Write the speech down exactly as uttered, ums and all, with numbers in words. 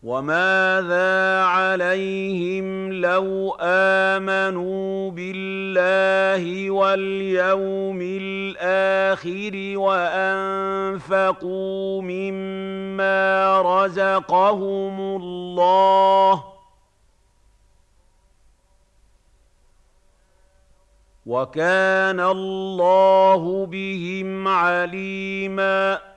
وَمَاذَا عَلَيْهِمْ لَوْ آمَنُوا بِاللَّهِ وَالْيَوْمِ الْآخِرِ وَأَنفَقُوا مِمَّا رَزَقَهُمُ اللَّهُ ۚ وَكَانَ اللَّهُ بِهِمْ عَلِيمًا